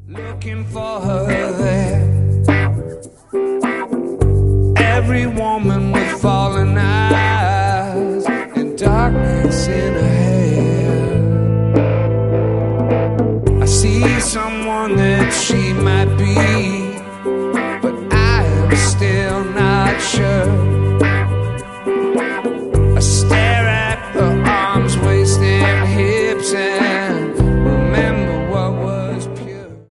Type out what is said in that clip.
looking for her there. Every woman with fallen eyes and darkness in her hair. I see someone that she might be, but I am still not sure.